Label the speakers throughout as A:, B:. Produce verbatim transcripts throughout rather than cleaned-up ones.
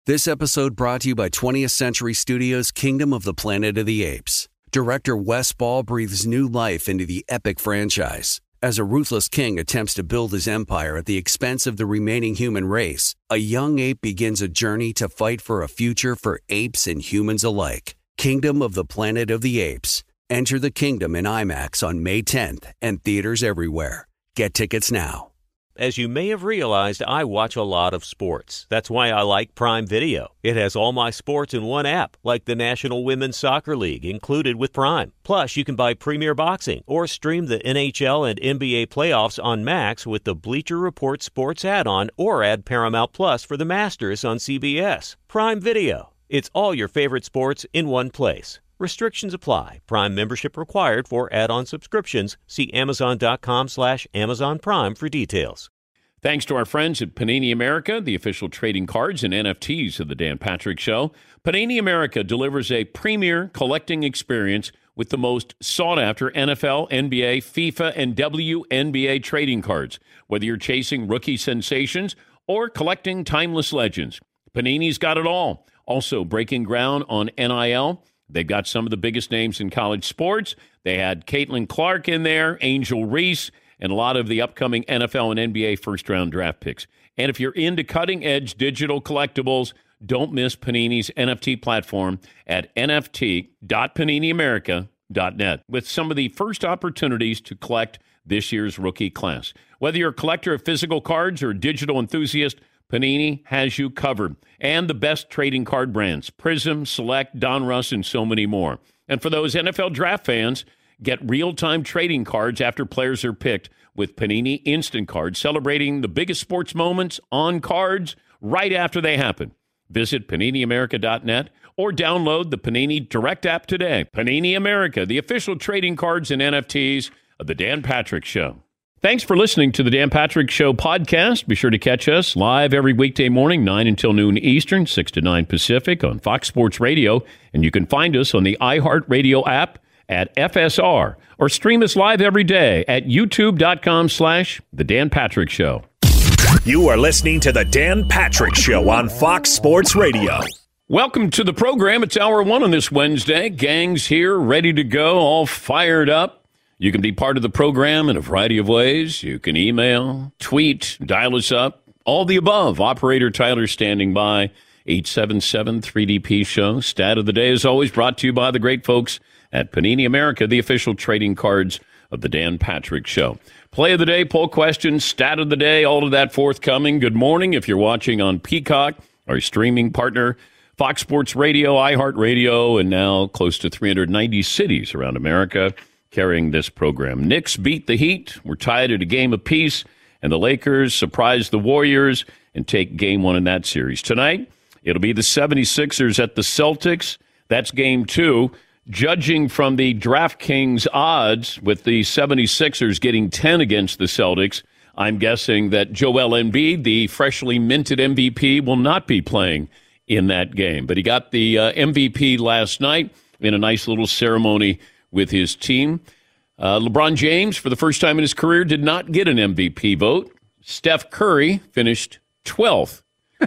A: This episode brought to you by twentieth Century Studios' Kingdom of the Planet of the Apes. Director Wes Ball breathes new life into the epic franchise. As a ruthless king attempts to build his empire at the expense of the remaining human race, a young ape begins a journey to fight for a future for apes and humans alike. Kingdom of the Planet of the Apes. Enter the kingdom in IMAX on May tenth and theaters everywhere. Get tickets now.
B: As you may have realized, I watch a lot of sports. That's why I like Prime Video. It has all my sports in one app, like the National Women's Soccer League, included with Prime. Plus, you can buy Premier Boxing or stream the N H L and N B A playoffs on Max with the Bleacher Report Sports add-on, or add Paramount Plus for the Masters on C B S. Prime Video. It's all your favorite sports in one place. Restrictions apply. Prime membership required for add-on subscriptions. See Amazon.com slash Amazon Prime for details.
C: Thanks to our friends at Panini America, the official trading cards and N F Ts of the Dan Patrick Show. Panini America delivers a premier collecting experience with the most sought-after N F L, N B A, FIFA, and W N B A trading cards. Whether you're chasing rookie sensations or collecting timeless legends, Panini's got it all. Also breaking ground on N I L. They've got some of the biggest names in college sports. They had Caitlin Clark in there, Angel Reese, and a lot of the upcoming N F L and N B A first-round draft picks. And if you're into cutting-edge digital collectibles, don't miss Panini's N F T platform at N F T dot panini america dot net with some of the first opportunities to collect this year's rookie class. Whether you're a collector of physical cards or a digital enthusiast, Panini has you covered. And the best trading card brands, Prism, Select, Donruss, and so many more. And for those N F L draft fans, get real-time trading cards after players are picked with Panini Instant Cards, celebrating the biggest sports moments on cards right after they happen. Visit panini america dot net or download the Panini Direct app today. Panini America, the official trading cards and N F Ts of the Dan Patrick Show. Thanks for listening to the Dan Patrick Show podcast. Be sure to catch us live every weekday morning, nine until noon Eastern, six to nine Pacific on Fox Sports Radio. And you can find us on the iHeartRadio app at F S R or stream us live every day at youtube.com slash The Dan Patrick Show.
D: You are listening to the Dan Patrick Show on Fox Sports Radio.
C: Welcome to the program. It's hour one on this Wednesday. Gang's here, ready to go, all fired up. You can be part of the program in a variety of ways. You can email, tweet, dial us up, all the above. Operator Tyler standing by, eight seven seven three D P show. Stat of the day is always brought to you by the great folks at Panini America, the official trading cards of the Dan Patrick Show. Play of the day, poll question, stat of the day, all of that forthcoming. Good morning if you're watching on Peacock, our streaming partner, Fox Sports Radio, iHeartRadio, and now close to three hundred ninety cities around America carrying this program. Knicks beat the Heat. We're tied at a game apiece, and the Lakers surprise the Warriors and take game one in that series. Tonight, it'll be the seventy-sixers at the Celtics. That's game two. Judging from the DraftKings odds, with the seventy-sixers getting ten against the Celtics, I'm guessing that Joel Embiid, the freshly minted M V P, will not be playing in that game. But he got the uh, M V P last night in a nice little ceremony with his team. Uh, LeBron James, for the first time in his career, did not get an M V P vote. Steph Curry finished twelfth.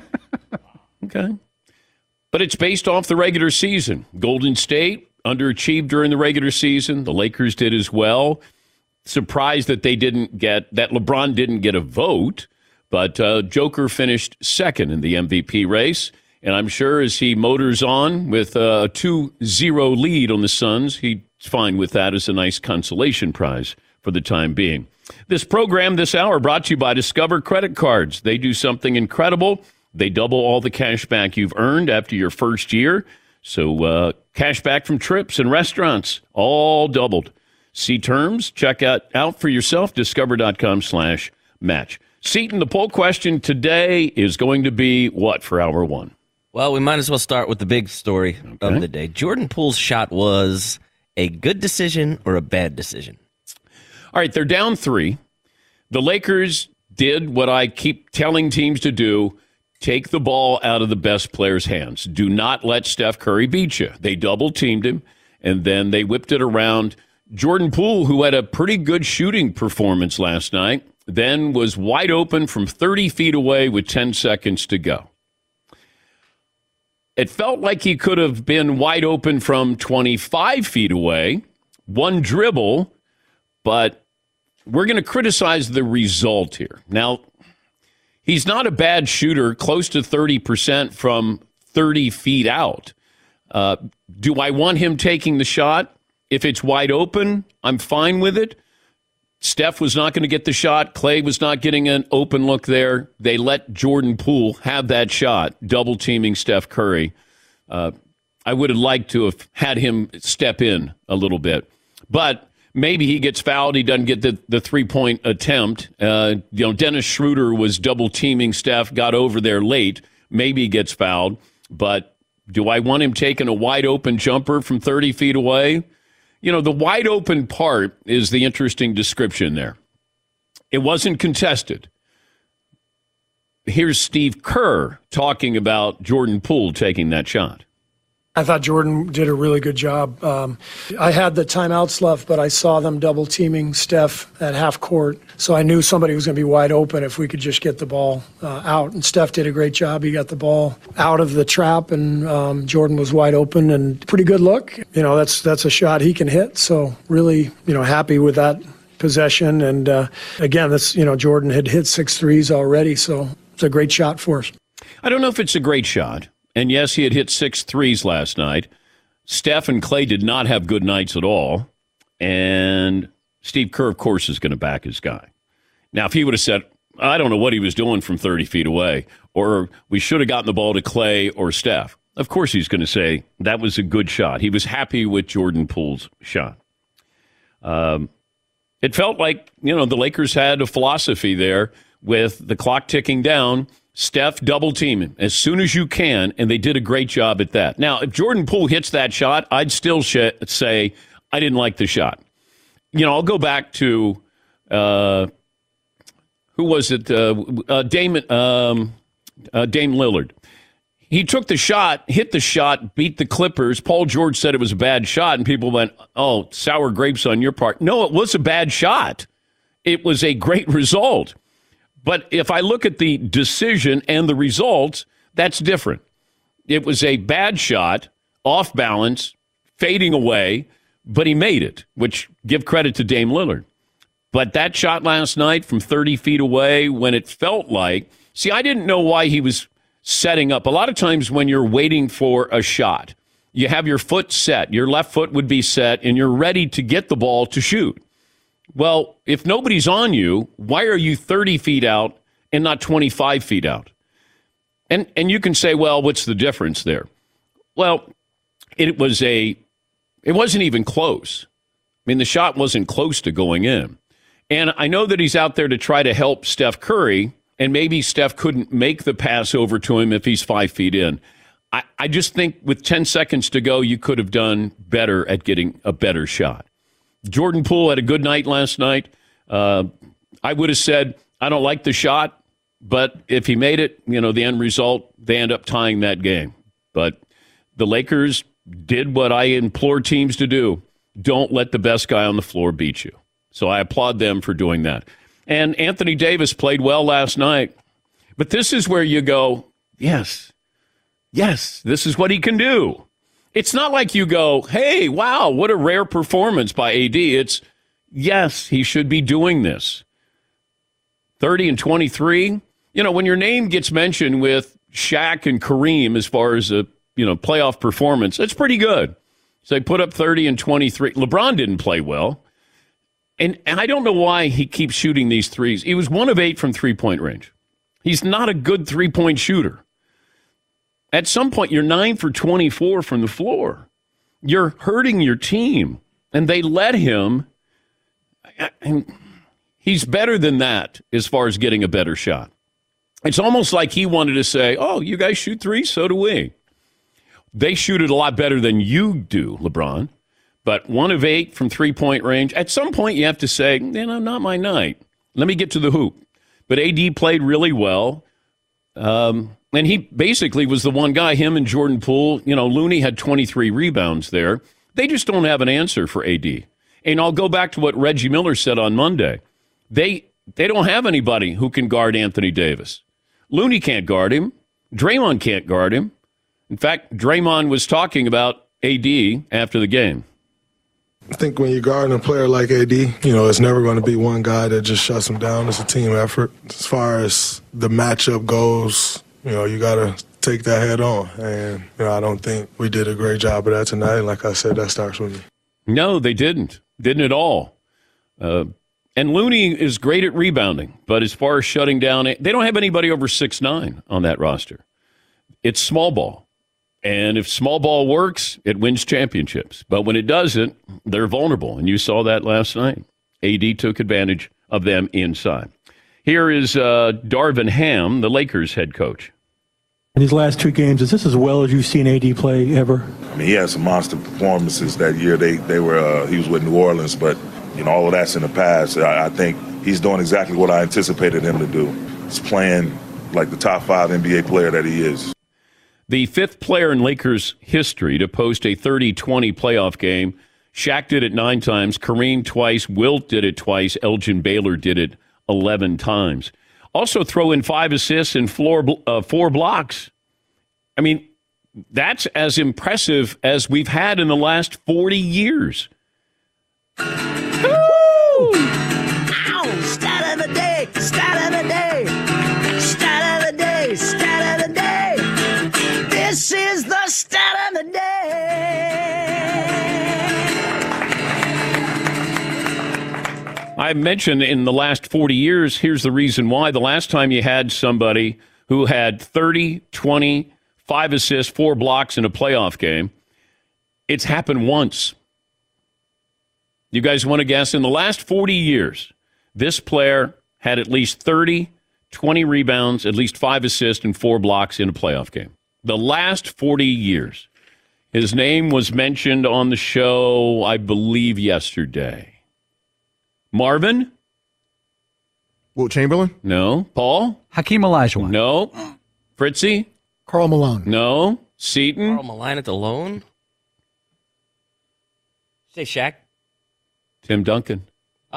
C: Okay. But it's based off the regular season. Golden State underachieved during the regular season. The Lakers did as well. Surprised that they didn't get, that LeBron didn't get a vote, but uh, Joker finished second in the M V P race. And I'm sure as he motors on with a two zero lead on the Suns, he's fine with that as a nice consolation prize for the time being. This program this hour brought to you by Discover Credit Cards. They do something incredible. They double all the cash back you've earned after your first year. So uh, cash back from trips and restaurants, all doubled. See terms, check out, out for yourself, discover.com slash match. Seton, the poll question today is going to be what for hour one?
E: Well, we might as well start with the big story
C: Okay.
E: of the day. Jordan Poole's shot was a good decision or a bad decision?
C: All right, they're down three. The Lakers did what I keep telling teams to do. Take the ball out of the best player's hands. Do not let Steph Curry beat you. They double-teamed him, and then they whipped it around. Jordan Poole, who had a pretty good shooting performance last night, then was wide open from thirty feet away with ten seconds to go. It felt like he could have been wide open from twenty-five feet away, one dribble, but we're going to criticize the result here. Now, he's not a bad shooter, close to thirty percent from thirty feet out. Uh, do I want him taking the shot? If it's wide open, I'm fine with it. Steph was not going to get the shot. Clay was not getting an open look there. They let Jordan Poole have that shot, double teaming Steph Curry. Uh, I would have liked to have had him step in a little bit. But maybe he gets fouled. He doesn't get the, the three-point attempt. Uh, you know, Dennis Schroeder was double teaming Steph, got over there late. Maybe he gets fouled. But do I want him taking a wide open jumper from thirty feet away? You know, the wide open part is the interesting description there. It wasn't contested. Here's Steve Kerr talking about Jordan Poole taking that shot.
F: I thought Jordan did a really good job. Um, I had the timeouts left, but I saw them double teaming Steph at half court. So I knew somebody was going to be wide open if we could just get the ball uh, out. And Steph did a great job. He got the ball out of the trap, and um, Jordan was wide open and pretty good look. You know, that's that's a shot he can hit. So really, you know, happy with that possession. And uh, again, that's, you know, Jordan had hit six threes already. So it's a great shot for us.
C: I don't know if it's a great shot. And yes, he had hit six threes last night. Steph and Clay did not have good nights at all. And Steve Kerr, of course, is going to back his guy. Now, if he would have said, I don't know what he was doing from thirty feet away, or we should have gotten the ball to Clay or Steph, of course he's going to say that was a good shot. He was happy with Jordan Poole's shot. Um, it felt like, you know, the Lakers had a philosophy there with the clock ticking down. Steph double teaming as soon as you can, and they did a great job at that. Now, if Jordan Poole hits that shot, I'd still sh- say I didn't like the shot. You know, I'll go back to uh, who was it? Uh, uh, Dame, um, uh, Dame Lillard. He took the shot, hit the shot, beat the Clippers. Paul George said it was a bad shot, and people went, "Oh, sour grapes on your part." No, it was a bad shot. It was a great result. But if I look at the decision and the results, that's different. It was a bad shot, off balance, fading away, but he made it, which give credit to Dame Lillard. But that shot last night from thirty feet away when it felt like, see, I didn't know why he was setting up. A lot of times when you're waiting for a shot, you have your foot set, your left foot would be set, and you're ready to get the ball to shoot. Well, if nobody's on you, why are you thirty feet out and not twenty-five feet out? And and you can say, well, what's the difference there? Well, it was a, it wasn't even close. I mean, the shot wasn't close to going in. And I know that he's out there to try to help Steph Curry, and maybe Steph couldn't make the pass over to him if he's five feet in. I, I just think with ten seconds to go, you could have done better at getting a better shot. Jordan Poole had a good night last night. Uh, I would have said, I don't like the shot, but if he made it, you know, the end result, they end up tying that game. But the Lakers did what I implore teams to do. Don't let the best guy on the floor beat you. So I applaud them for doing that. And Anthony Davis played well last night. But this is where you go, yes, yes, this is what he can do. It's not like you go, hey, wow, what a rare performance by A D. It's, yes, he should be doing this. thirty and twenty-three. You know, when your name gets mentioned with Shaq and Kareem as far as a, you know, playoff performance, it's pretty good. So they put up thirty and twenty-three. LeBron didn't play well. And, and I don't know why he keeps shooting these threes. He was one of eight from three-point range. He's not a good three-point shooter. At some point, you're nine for twenty-four from the floor. You're hurting your team, and they let him. And he's better than that as far as getting a better shot. It's almost like he wanted to say, oh, you guys shoot threes, so do we. They shoot it a lot better than you do, LeBron. But one of eight from three-point range. At some point, you have to say, you know, not my night. Let me get to the hoop. But A D played really well. Um... And he basically was the one guy, him and Jordan Poole. You know, Looney had twenty-three rebounds there. They just don't have an answer for A D. And I'll go back to what Reggie Miller said on Monday. They they don't have anybody who can guard Anthony Davis. Looney can't guard him. Draymond can't guard him. In fact, Draymond was talking about A D after the game.
G: I think when you're guarding a player like A D, you know, it's never going to be one guy that just shuts him down. It's a team effort. As far as the matchup goes, you know, you got to take that head on. And, you know, I don't think we did a great job of that tonight. Like I said, that starts with me.
C: No, they didn't. Didn't at all. Uh, and Looney is great at rebounding. But as far as shutting down, they don't have anybody over six nine on that roster. It's small ball. And if small ball works, it wins championships. But when it doesn't, they're vulnerable. And you saw that last night. A D took advantage of them inside. Here is uh, Darvin Ham, the Lakers head coach.
H: In these last two games, is this as well as you've seen A D play ever?
I: I mean, he had some monster performances that year. They they were uh, he was with New Orleans, but you know all of that's in the past. I, I think he's doing exactly what I anticipated him to do. He's playing like the top five N B A player that he is.
C: The fifth player in Lakers history to post a thirty twenty playoff game. Shaq did it nine times. Kareem twice. Wilt did it twice. Elgin Baylor did it eleven times. Also throw in five assists and four, uh, four blocks. I mean, that's as impressive as we've had in the last forty years.
J: Ow! Stat of the day! Stat of the day! Stat of the day! Stat of the day! This is the stat of the day.
C: I mentioned in the last forty years, here's the reason why. The last time you had somebody who had thirty, twenty, five assists, four blocks in a playoff game, it's happened once. You guys want to guess? In the last forty years, this player had at least thirty, twenty rebounds, at least five assists, and four blocks in a playoff game. The last forty years. His name was mentioned on the show, I believe, yesterday. Marvin?
K: Wilt Chamberlain?
C: No. Paul?
L: Hakeem Olajuwon?
C: No. Fritzy?
K: Karl Malone?
C: No. Seton?
E: Karl Malone at the loan? Say Shaq?
C: Tim Duncan.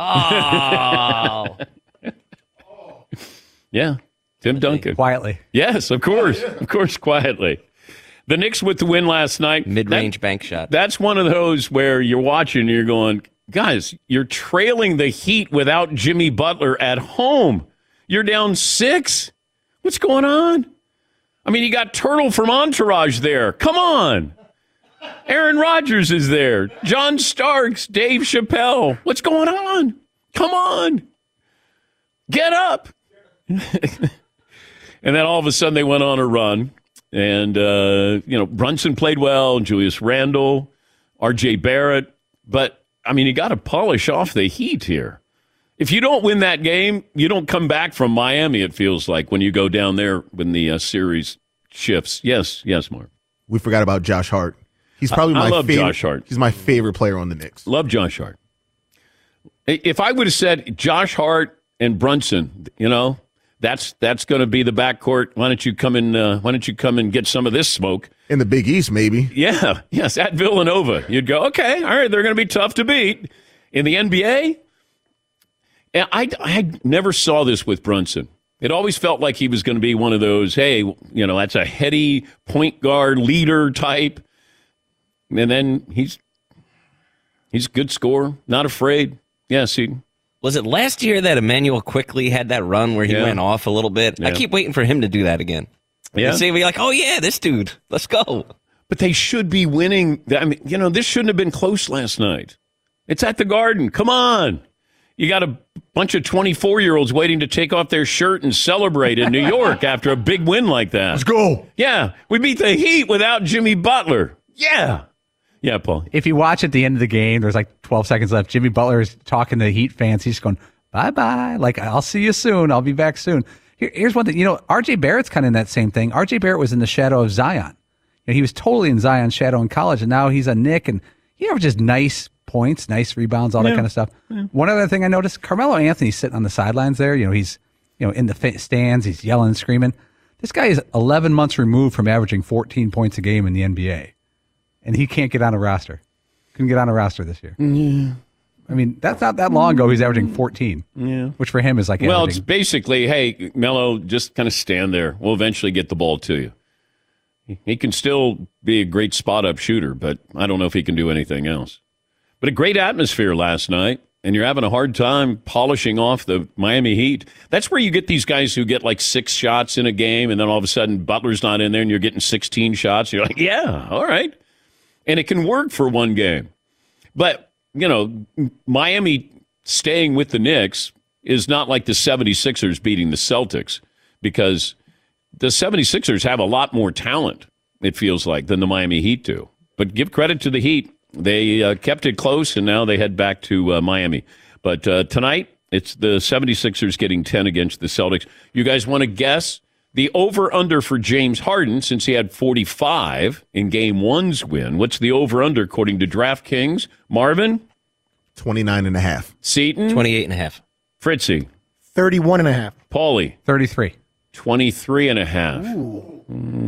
E: Oh.
C: Yeah. Tim Duncan.
L: Quietly.
C: Yes, of course. Oh, yeah. Of course, quietly. The Knicks with the win last night.
E: Mid-range
C: that,
E: bank shot.
C: That's one of those where you're watching and you're going, guys, you're trailing the Heat without Jimmy Butler at home. You're down six. What's going on? I mean, you got Turtle from Entourage there. Come on. Aaron Rodgers is there. John Starks, Dave Chappelle. What's going on? Come on. Get up. And then all of a sudden they went on a run. And, uh, you know, Brunson played well, Julius Randle, R J Barrett. But, I mean, you got to polish off the Heat here. If you don't win that game, you don't come back from Miami, it feels like, when you go down there when the uh, series shifts. Yes, yes, Mark.
K: We forgot about Josh Hart. He's probably
C: I,
K: my
C: I love
K: favorite.
C: Josh Hart.
K: He's my favorite player on the Knicks.
C: Love Josh Hart. If I would have said Josh Hart and Brunson, you know, that's that's going to be the backcourt. Why don't you come in? Uh, why don't you come and get some of this smoke
K: in the Big East? Maybe.
C: Yeah. Yes. At Villanova, you'd go. Okay. All right. They're going to be tough to beat in the N B A. And I I never saw this with Brunson. It always felt like he was going to be one of those. Hey, you know, that's a heady point guard leader type. And then he's he's a good scorer, not afraid. Yeah, see.
E: Was it last year that Emmanuel Quickley had that run where he
C: Yeah.
E: went off a little bit?
C: Yeah.
E: I keep waiting for him to do that again.
C: Yeah.
E: And see, be like, oh yeah, this dude, let's go.
C: But they should be winning. I mean, you know, this shouldn't have been close last night. It's at the Garden. Come on. You got a bunch of twenty-four-year-olds waiting to take off their shirt and celebrate in New York after a big win like that.
K: Let's go.
C: Yeah, we beat the Heat without Jimmy Butler. Yeah. Yeah, Paul.
L: If you watch at the end of the game, there's like twelve seconds left. Jimmy Butler is talking to the Heat fans. He's going, bye-bye. Like, I'll see you soon. I'll be back soon. Here, here's one thing. You know, R J Barrett's kind of in that same thing. R J Barrett was in the shadow of Zion. You know, he was totally in Zion's shadow in college, and now he's a Knick, and he averages nice points, nice rebounds, all that
C: Yeah.
L: kind of stuff.
C: Yeah.
L: One other thing I noticed, Carmelo Anthony's sitting on the sidelines there. You know, he's you know in the fa- stands. He's yelling and screaming. This guy is eleven months removed from averaging fourteen points a game in the N B A, and he can't get on a roster. Couldn't get on a roster this year.
C: Yeah.
L: I mean, that's not that long ago. He's averaging fourteen,
C: Yeah.
L: which for him is like
C: Well, it's
L: averaging.
C: basically, hey, Melo, just kind of stand there. We'll eventually get the ball to you. He can still be a great spot-up shooter, but I don't know if he can do anything else. But a great atmosphere last night, and you're having a hard time polishing off the Miami Heat. That's where you get these guys who get like six shots in a game, and then all of a sudden Butler's not in there, and you're getting sixteen shots. You're like, yeah, all right. And it can work for one game. But, you know, Miami staying with the Knicks is not like the seventy-sixers beating the Celtics, because the seventy-sixers have a lot more talent, it feels like, than the Miami Heat do. But give credit to the Heat. They uh, kept it close, and now they head back to uh, Miami. But uh, tonight, it's the seventy-sixers getting ten against the Celtics. You guys want to guess the over-under for James Harden, since he had forty-five in Game one's win? What's the over-under according to DraftKings? Marvin?
K: twenty-nine and a half.
C: Seton?
E: twenty-eight and a half.
C: Fritzy?
H: thirty-one and a half.
C: Paulie?
L: thirty-three.
C: twenty-three and a half.
H: Ooh.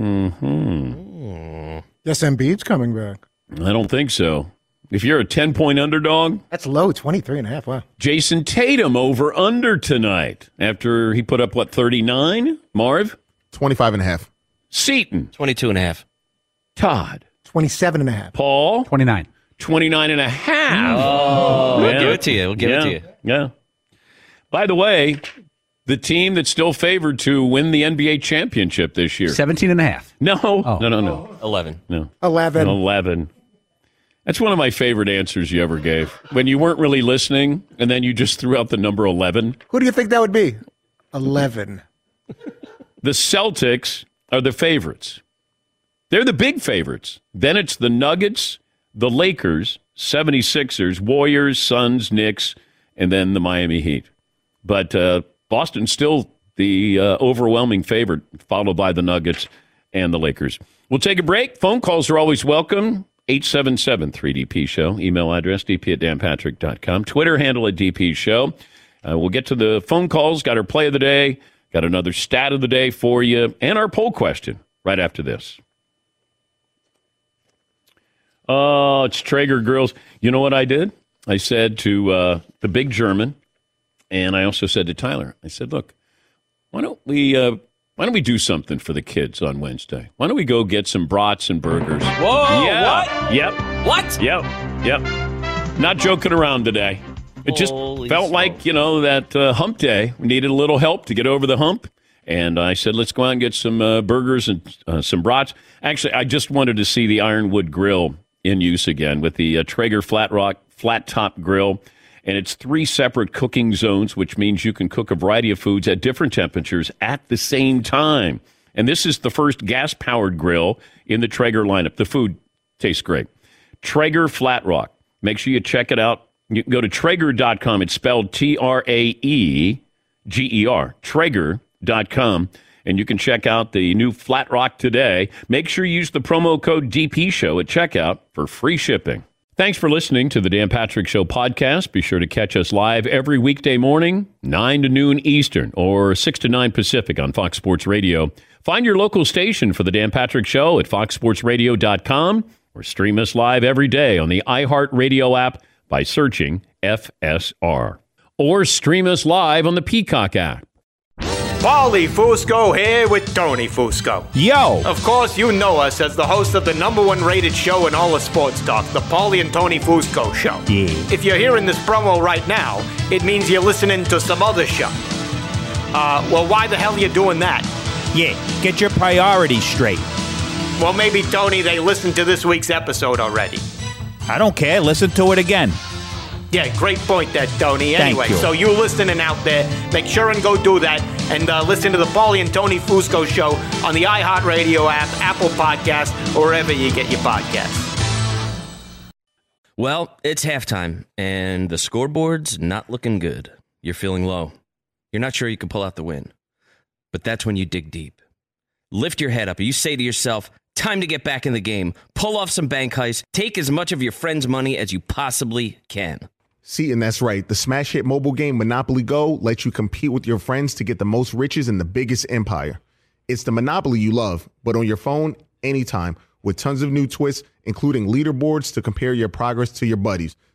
C: Mm-hmm.
H: Yes, Embiid's coming back.
C: I don't think so. If you're a ten-point underdog.
H: That's low, twenty-three and a half. Wow.
C: Jason Tatum over under tonight after he put up, what, thirty-nine? Marv?
K: twenty-five and a half.
C: Seton?
E: twenty-two and a half.
C: Todd?
H: twenty-seven and a half.
C: Paul?
L: twenty-nine.
C: twenty-nine and a half.
E: Oh, we'll
C: yeah.
E: give it to you. We'll give
C: yeah.
E: it to you.
C: Yeah. By the way, the team that's still favored to win the N B A championship this year.
L: seventeen and a half.
C: No,
L: oh.
C: no, no, no.
E: eleven.
C: No.
H: eleven.
C: eleven. That's one of my favorite answers you ever gave. When you weren't really listening, and then you just threw out the number eleven.
H: Who do you think that would be? eleven.
C: The Celtics are the favorites. They're the big favorites. Then it's the Nuggets, the Lakers, seventy-sixers, Warriors, Suns, Knicks, and then the Miami Heat. But uh, Boston's still the uh, overwhelming favorite, followed by the Nuggets and the Lakers. We'll take a break. Phone calls are always welcome. eight seven seven, three D P show. Email address, d p at dan patrick dot com. Twitter handle at D P show. Uh, we'll get to the phone calls. Got our play of the day. Got another stat of the day for you. And our poll question right after this. Oh, it's Traeger Grills. You know what I did? I said to uh, the big German, and I also said to Tyler, I said, look, why don't we uh, why don't we do something for the kids on Wednesday? Why don't we go get some brats and burgers?
E: Whoa,
C: yeah.
E: what?
C: Yep.
E: What?
C: Yep. Yep. Not joking around today. It just
E: Holy
C: felt
E: smoke.
C: like, you know, that uh, hump day. We needed a little help to get over the hump. And I said, let's go out and get some uh, burgers and uh, some brats. Actually, I just wanted to see the Ironwood Grill in use again with the uh, Traeger Flat Rock Flat Top Grill. And it's three separate cooking zones, which means you can cook a variety of foods at different temperatures at the same time. And this is the first gas-powered grill in the Traeger lineup. The food tastes great. Traeger Flat Rock. Make sure you check it out. You can go to Traeger dot com. It's spelled T R A E G E R. Traeger dot com. And you can check out the new Flat Rock today. Make sure you use the promo code D P show at checkout for free shipping. Thanks for listening to the Dan Patrick Show podcast. Be sure to catch us live every weekday morning, nine to noon Eastern or six to nine Pacific on Fox Sports Radio. Find your local station for the Dan Patrick Show at fox sports radio dot com or stream us live every day on the iHeartRadio app by searching F S R. Or stream us live on the Peacock app.
M: Paulie Fusco here with Tony Fusco.
N: Yo!
M: Of course, you know us as the host of the number one rated show in all of sports talk, the Paulie and Tony Fusco Show.
N: Yeah.
M: If you're hearing this promo right now, it means you're listening to some other show. Uh, well, why the hell are you doing that?
N: Yeah, get your priorities straight.
M: Well, maybe, Tony, they listened to this week's episode already.
N: I don't care. Listen to it again.
M: Yeah, great point there, Tony.
N: Thank
M: Anyway,
N: you.
M: so you listening out there, make sure and go do that and uh, listen to the Paulie and Tony Fusco Show on the iHeartRadio app, Apple Podcasts, or wherever you get your podcasts.
E: Well, it's halftime, and the scoreboard's not looking good. You're feeling low. You're not sure you can pull out the win. But that's when you dig deep. Lift your head up, and you say to yourself, time to get back in the game. Pull off some bank heists. Take as much of your friend's money as you possibly can.
K: See, and that's right. The smash hit mobile game Monopoly Go lets you compete with your friends to get the most riches in the biggest empire. It's the Monopoly you love, but on your phone, anytime, with tons of new twists, including leaderboards to compare your progress to your buddies.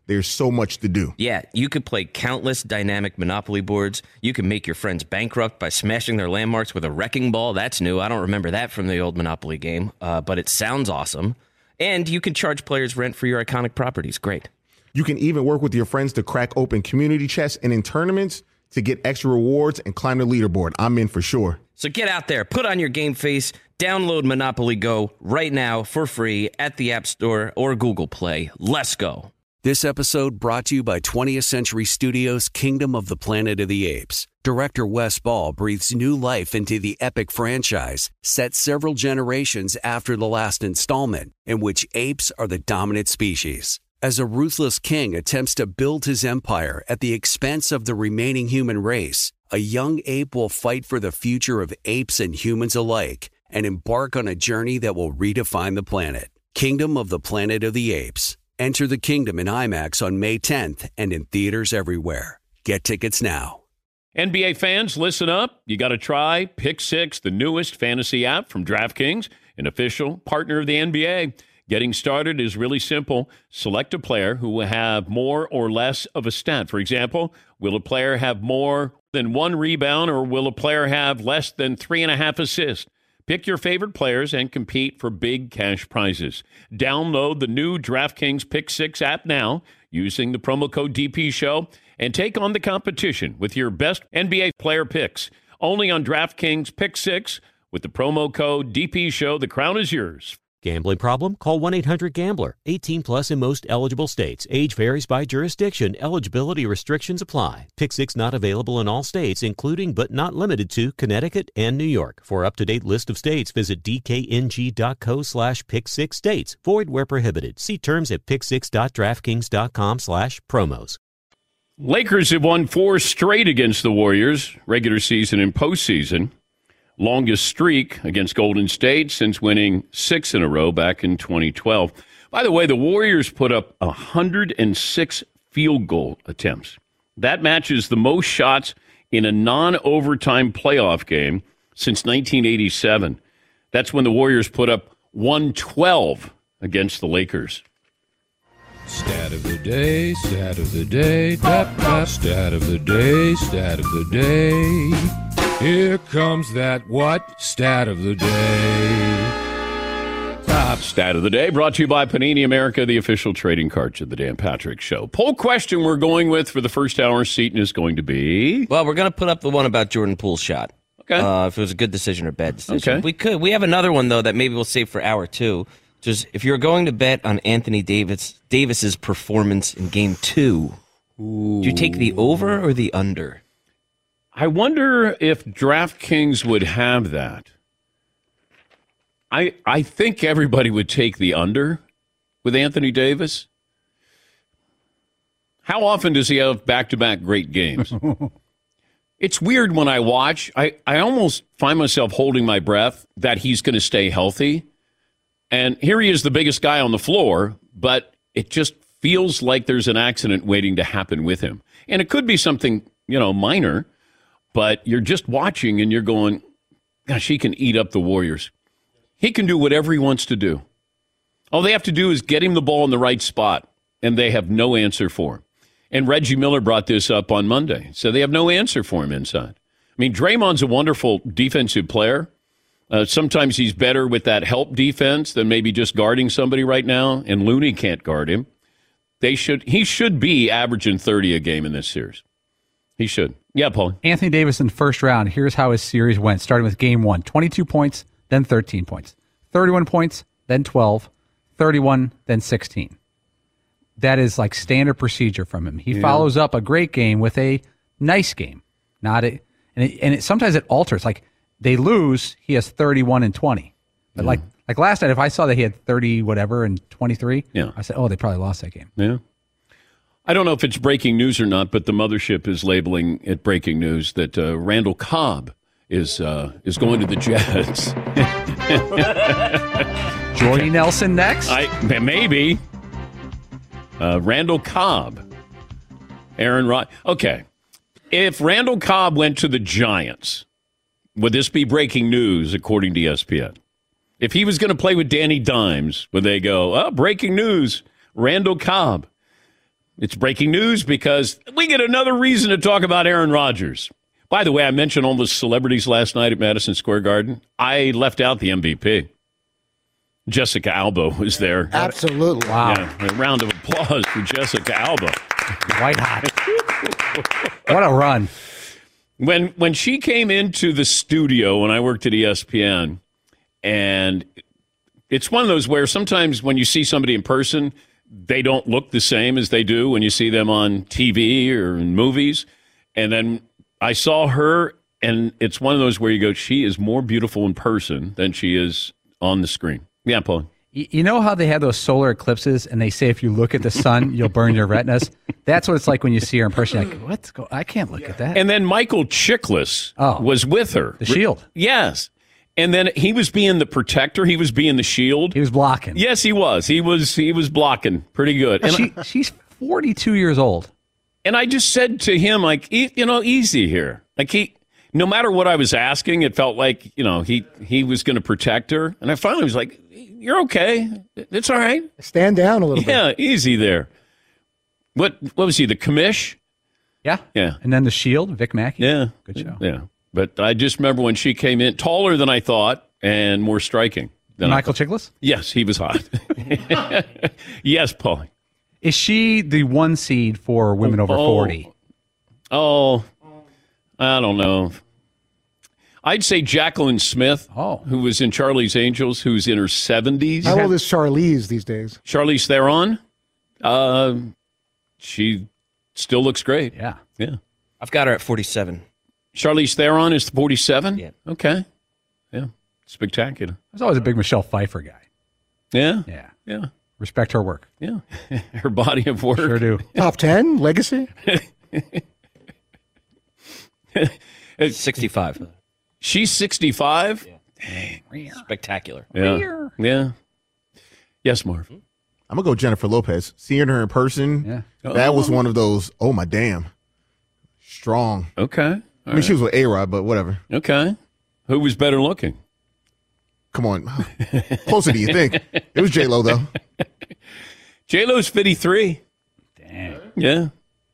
K: There's so much to do.
E: Yeah, you could play countless dynamic Monopoly boards. You can make your friends bankrupt by smashing their landmarks with a wrecking ball. That's new. I don't remember that from the old Monopoly game, uh, but it sounds awesome. And you can charge players rent for your iconic properties. Great.
K: You can even work with your friends to crack open community chests and in tournaments to get extra rewards and climb the leaderboard. I'm in for sure.
E: So get out there, put on your game face, download Monopoly Go right now for free at the App Store or Google Play. Let's go.
A: This episode brought to you by twentieth Century Studios' Kingdom of the Planet of the Apes. Director Wes Ball breathes new life into the epic franchise, set several generations after the last installment, in which apes are the dominant species. As a ruthless king attempts to build his empire at the expense of the remaining human race, a young ape will fight for the future of apes and humans alike and embark on a journey that will redefine the planet. Kingdom of the Planet of the Apes. Enter the kingdom in IMAX on May tenth and in theaters everywhere. Get tickets now.
C: N B A fans, listen up. You got to try Pick Six, the newest fantasy app from DraftKings, an official partner of the N B A. Getting started is really simple. Select a player who will have more or less of a stat. For example, will a player have more than one rebound, or will a player have less than three and a half assists? Pick your favorite players and compete for big cash prizes. Download the new DraftKings Pick Six app now using the promo code D P Show and take on the competition with your best N B A player picks. Only on DraftKings Pick Six with the promo code D P Show. The crown is yours.
B: Gambling problem? Call one eight hundred gambler. eighteen plus in most eligible states. Age varies by jurisdiction. Eligibility restrictions apply. Pick Six not available in all states, including but not limited to Connecticut and New York. For up-to-date list of states, visit dkng.co slash pick six states. Void where prohibited. See terms at pick six dot draftkings dot com slash promos.
C: Lakers have won four straight against the Warriors, regular season and postseason. Longest streak against Golden State since winning six in a row back in twenty twelve. By the way, the Warriors put up one hundred six field goal attempts. That matches the most shots in a non-overtime playoff game since nineteen eighty-seven. That's when the Warriors put up one twelve against the Lakers.
O: Stat of the day, stat of the day, dap, dap, stat of the day, stat of the day. Here comes that what? Stat of the day.
C: Top stat of the day brought to you by Panini America, the official trading cards of the Dan Patrick Show. Poll question we're going with for the first hour, Seton, is going to be...
E: Well, we're going to put up the one about Jordan Poole's shot.
C: Okay.
E: Uh, if it was a good decision or bad decision.
C: Okay.
E: We could. We have another one, though, that maybe we'll save for hour two. Just if you're going to bet on Anthony Davis Davis's performance in game two, Ooh. do you take the over or the under?
C: I wonder if DraftKings would have that. I I think everybody would take the under with Anthony Davis. How often does he have back-to-back great games? It's weird when I watch. I, I almost find myself holding my breath that he's going to stay healthy. And here he is, the biggest guy on the floor, but it just feels like there's an accident waiting to happen with him. And it could be something, you know, minor. But you're just watching and you're going, gosh, he can eat up the Warriors. He can do whatever he wants to do. All they have to do is get him the ball in the right spot, and they have no answer for him. And Reggie Miller brought this up on Monday. So they have no answer for him inside. I mean, Draymond's a wonderful defensive player. Uh, sometimes he's better with that help defense than maybe just guarding somebody right now, and Looney can't guard him. They should. He should be averaging thirty a game in this series. He should. Yeah, Paul.
L: Anthony Davis in the first round, here's how his series went, starting with game one. twenty-two points, then thirteen points. thirty-one points, then twelve. thirty-one, then sixteen. That is like standard procedure from him. He yeah. follows up a great game with a nice game. Not a, and it, and it, sometimes it alters. Like they lose, he has thirty-one and twenty. But yeah. like like last night, if I saw that he had thirty whatever and twenty-three,
C: yeah.
L: I said, oh, they probably lost that game.
C: Yeah. I don't know if it's breaking news or not, but the mothership is labeling it breaking news that uh, Randall Cobb is uh, is going to the Jets.
L: Jordy Nelson next?
C: I maybe. Uh, Randall Cobb. Aaron Rod. Okay. If Randall Cobb went to the Giants, would this be breaking news according to E S P N? If he was going to play with Danny Dimes, would they go, oh, breaking news, Randall Cobb? it's breaking news because we get another reason to talk about Aaron Rodgers. By the way, I mentioned all the celebrities last night at Madison Square Garden. I left out the M V P. Jessica Alba was there.
P: Absolutely.
L: Wow.
C: Yeah, a round of applause for Jessica Alba.
L: White hot. What a run.
C: When when she came into the studio when I worked at E S P N, and it's one of those where sometimes when you see somebody in person, they don't look the same as they do when you see them on T V or in movies. And then I saw her, and it's one of those where you go, she is more beautiful in person than she is on the screen. Yeah, Paul.
L: You know how they have those solar eclipses, and they say if you look at the sun, you'll burn your retinas? That's what it's like when you see her in person. You're like, what's go? I can't look at that.
C: And then Michael Chiklis
L: oh,
C: was with her.
L: The Shield.
C: Yes. And then he was being the protector. He was being the shield.
L: He was blocking.
C: Yes, he was. He was He was blocking pretty good. And
L: she,
C: I,
L: she's forty-two years old.
C: And I just said to him, like, e- you know, easy here. Like, he, no matter what I was asking, it felt like, you know, he, he was going to protect her. And I finally was like, you're okay. It's all right.
P: Stand down a little
C: yeah,
P: bit.
C: Yeah, easy there. What what was he, the commish?
L: Yeah.
C: Yeah.
L: And then the Shield, Vic Mackey.
C: Yeah.
L: Good show.
C: Yeah. But I just remember when she came in, taller than I thought and more striking than
L: Michael
C: I thought.
L: Chiklis?
C: Yes, he was hot. Yes, Paul.
L: Is she the one seed for women over
C: oh,
L: forty?
C: Oh, I don't know. I'd say Jacqueline Smith,
L: oh.
C: who was in Charlie's Angels, who's in her seventies.
P: How old is Charlize these days?
C: Charlize Theron. Uh, she still looks great.
L: Yeah.
C: Yeah.
E: I've got her at forty-seven.
C: Charlize Theron is forty-seven?
E: Yeah.
C: Okay. Yeah. Spectacular.
L: I was always a big Michelle Pfeiffer guy.
C: Yeah?
L: Yeah.
C: Yeah.
L: Respect her work.
C: Yeah. Her body of work.
L: Sure do.
P: Top ten? Legacy?
E: sixty-five.
C: She's sixty-five?
E: Yeah. Dang. Spectacular.
C: Yeah. Yeah. Yes, Marv.
K: I'm going to go Jennifer Lopez. Seeing her in person,
L: yeah.
K: that
C: oh.
K: was one of those, oh, my damn. Strong.
C: Okay. All
K: I mean,
C: right.
K: she was with A-Rod, but whatever.
C: Okay. Who was better looking?
K: Come on. Closer do you think? It was J-Lo, though.
C: J-Lo's fifty-three.
L: Dang.
C: Yeah.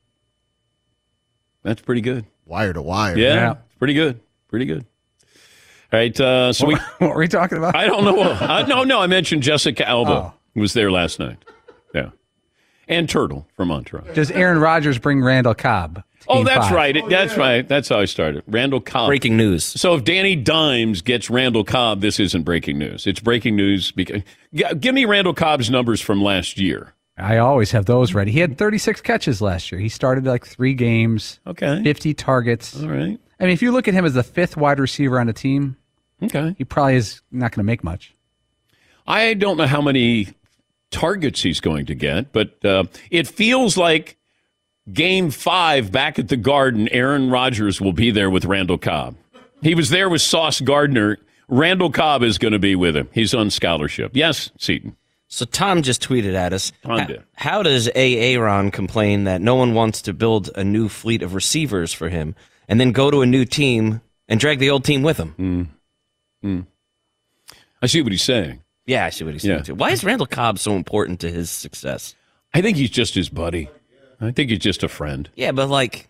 C: That's pretty good.
K: Wire to wire.
C: Yeah.
L: Yeah.
C: Pretty good. Pretty good. All right. Uh, so
L: what,
C: we.
L: what were we talking about?
C: I don't know. I, no, no. I mentioned Jessica Alba
L: oh.
C: was there last night. Yeah. And Turtle from Entourage.
L: Does Aaron Rodgers bring Randall Cobb?
C: Oh, that's
L: five?
C: right. That's right. That's how I started. Randall Cobb.
E: Breaking news.
C: So if Danny Dimes gets Randall Cobb, this isn't breaking news. It's breaking news because G- give me Randall Cobb's numbers from last year.
L: I always have those ready. He had thirty-six catches last year. He started like three games.
C: Okay.
L: fifty targets.
C: All right.
L: I mean, if you look at him as the fifth wide receiver on the team,
C: okay,
L: he probably is not going to make much.
C: I don't know how many targets he's going to get, but uh, it feels like Game five back at the Garden, Aaron Rodgers will be there with Randall Cobb. He was there with Sauce Gardner. Randall Cobb is going to be with him. He's on scholarship. Yes, Seton.
E: So Tom just tweeted at us,
C: Tom
E: how,
C: did.
E: how does Aaron complain that no one wants to build a new fleet of receivers for him and then go to a new team and drag the old team with him?
C: Mm. Mm. I see what he's saying.
E: Yeah, I see what he's saying,
C: Yeah.
E: too. Why is Randall Cobb so important to his success?
C: I think he's just his buddy. I think he's just a friend.
E: Yeah, but like...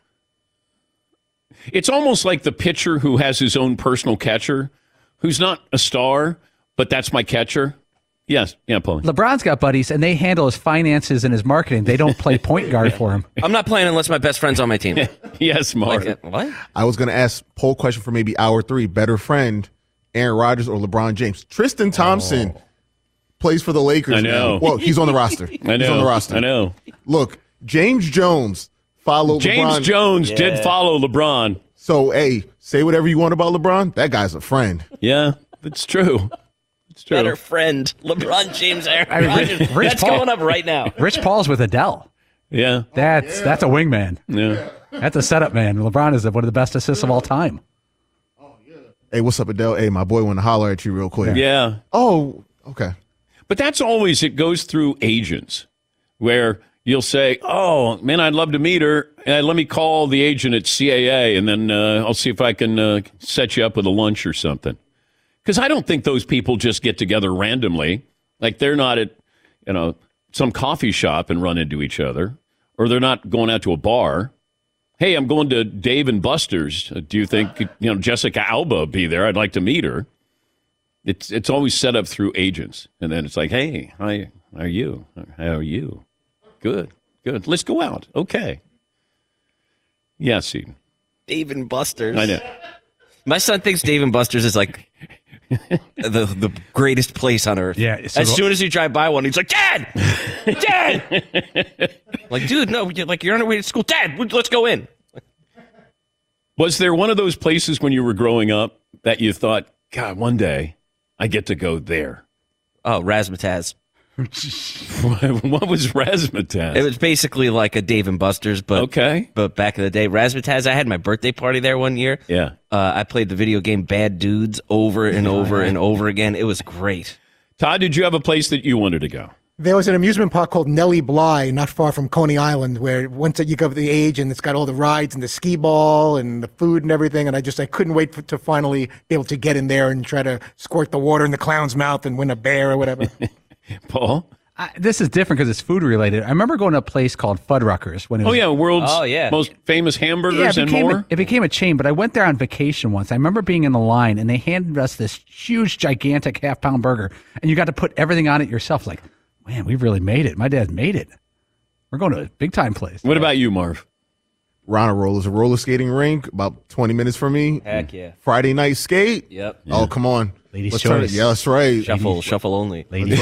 C: It's almost like the pitcher who has his own personal catcher, who's not a star, but that's my catcher. Yes. Yeah, Paul.
L: LeBron's got buddies, and they handle his finances and his marketing. They don't play point guard for him.
E: I'm not playing unless my best friend's on my team.
C: Yes, Mark.
E: Like, what?
K: I was going to ask poll question for maybe hour three. Better friend, Aaron Rodgers or LeBron James? Tristan Thompson
C: Oh.
K: plays for the Lakers.
C: I know.
K: Now. Well, he's on the roster.
C: I know.
K: He's on the roster.
C: I know.
K: Look, James Jones followed
C: James
K: LeBron.
C: Jones
E: Yeah.
C: did follow LeBron.
K: So, hey, say whatever you want about LeBron. That guy's a friend.
C: Yeah, that's true. It's true.
E: Better friend, LeBron James, Aaron
L: I mean,
E: Rodgers.
L: Rich- Rich
E: That's
L: Paul-
E: going up right now.
L: Rich Paul's with Adele.
C: Yeah.
L: That's that's a wingman.
C: Yeah.
L: That's a setup man. LeBron is one of the best assists of all time.
K: Hey, what's up, Adele? Hey, my boy want to holler at you real quick.
C: Yeah.
K: Oh, okay.
C: But that's always, it goes through agents where you'll say, oh, man, I'd love to meet her. Uh, let me call the agent at C A A, and then uh, I'll see if I can uh, set you up with a lunch or something. Because I don't think those people just get together randomly. Like they're not at, you know, some coffee shop and run into each other. or they're not going out to a bar. Hey, I'm going to Dave and Buster's. Uh, do you think you know Jessica Alba will be there? I'd like to meet her. It's it's always set up through agents, and then it's like, hey, hi, how are you? How are you? Good, good. Let's go out. Okay. Yes, Eden.
E: Dave and Buster's.
C: I know.
E: My son thinks Dave and Buster's is like the the greatest place on earth.
L: Yeah. So
E: as soon as you drive by one, he's like, Dad, Dad. Like, dude, no, you're, like you're on your way to school. Dad, let's go in.
C: Was there one of those places when you were growing up that you thought, God, one day I get to go there?
E: Oh, Razzmatazz.
C: What was Razzmatazz?
E: It was basically like a Dave and Buster's, but
C: okay.
E: But back in the day, Razzmatazz. I had my birthday party there one year.
C: Yeah,
E: uh, I played the video game Bad Dudes over and over and over again. It was great.
C: Todd, did you have a place that you wanted to go?
P: There was an amusement park called Nellie Bly, not far from Coney Island, where once you go the age and it's got all the rides and the skee ball and the food and everything. And I just I couldn't wait for, to finally be able to get in there and try to squirt the water in the clown's mouth and win a bear or whatever.
C: Paul?
L: I, this is different because it's food related. I remember going to a place called Fuddruckers when it was.
C: Oh yeah, world's
E: oh, yeah.
C: most famous hamburgers
L: yeah, it
C: and
L: became
C: more.
L: A, it became a chain, but I went there on vacation once. I remember being in the line and they handed us this huge, gigantic half pound burger, and you got to put everything on it yourself. Like, man, we've really made it. My dad made it. We're going to a big time place.
C: What about you, Marv?
K: Ronald Rollers, a roller skating rink about twenty minutes from me.
E: Heck yeah.
K: Friday night skate.
E: Yep.
K: Oh, come on.
L: Ladies'
K: Let's turn it.
L: choice.
K: Yeah, that's right.
E: Shuffle,
K: Ladies-
E: shuffle only.
L: Ladies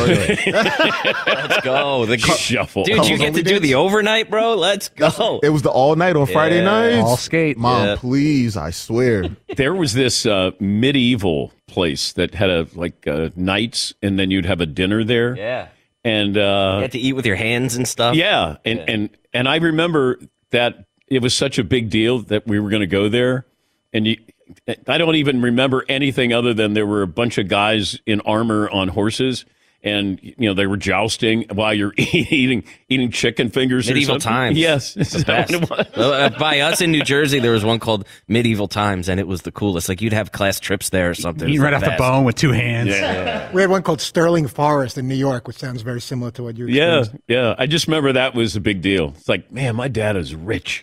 E: Let's go. The
C: Shuffle.
E: Dude, you get to do the overnight, bro? Let's go.
K: It was the all night on Friday
E: Yeah.
K: nights.
L: All skate.
K: Mom,
E: Yeah.
K: please, I swear.
C: There was this uh, medieval place that had a like uh, nights, and then you'd have a dinner there.
E: Yeah.
C: And uh,
E: You had to eat with your hands and stuff.
C: yeah, and,
E: Yeah.
C: and and I remember that it was such a big deal that we were going to go there, and you, I don't even remember anything other than there were a bunch of guys in armor on horses, and you know they were jousting while you're eating eating chicken fingers.
E: Medieval
C: or something.
E: Times.
C: Yes, is
E: The
C: that
E: best.
C: what it was?
E: Well, uh, by us in New Jersey, there was one called Medieval Times, and it was the coolest. Like, you'd have class trips there or something. It
L: Eating
E: was
L: right off the
E: best.
L: bone with two hands.
C: Yeah.
P: We had one called Sterling Forest in New York, which sounds very similar to what you
C: Yeah,
P: experienced.
C: yeah. I just remember that was a big deal. It's like, man, my dad is rich.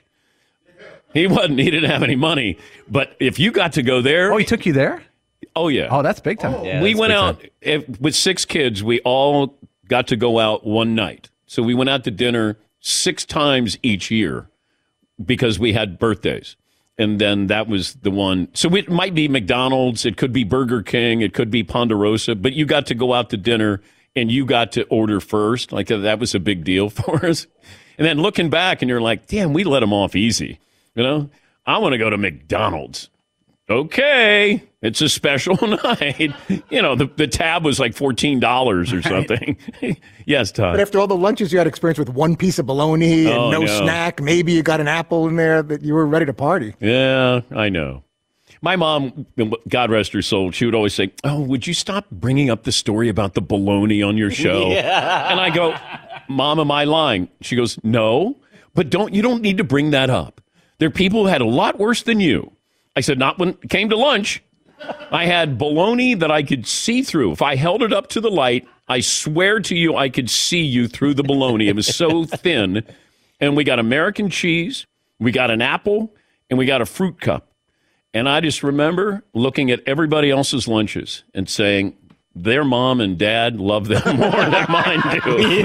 C: He wasn't. He didn't have any money. But if you got to go there,
L: Oh, he took you there?
C: oh yeah,
L: Oh, that's big time.
E: Yeah,
C: we
E: that's
C: went
E: big
C: out
E: time.
C: if, with six kids. We all got to go out one night. So we went out to dinner six times each year because we had birthdays. And then that was the one. So it might be McDonald's. It could be Burger King. It could be Ponderosa. But you got to go out to dinner and you got to order first. Like that was a big deal for us. And then looking back and you're like, damn, we let them off easy. You know, I want to go to McDonald's. Okay, it's a special night. You know, the, the tab was like fourteen dollars or something. Yes, Todd.
P: But after all the lunches you had experience with one piece of bologna and
C: Oh,
P: no,
C: no.
P: snack, maybe you got an apple in there, that you were ready to party.
C: Yeah, I know. My mom, God rest her soul, she would always say, oh, would you stop bringing up the story about the bologna on your show?
E: Yeah.
C: And I go, Mom, am I lying? She goes, no, but don't you don't need to bring that up. There are people who had a lot worse than you. I said, not when it came to lunch. I had bologna that I could see through. If I held it up to the light, I swear to you, I could see you through the bologna. It was so thin. And we got American cheese, we got an apple, and we got a fruit cup. And I just remember looking at everybody else's lunches and saying, their mom and dad love them more than mine do.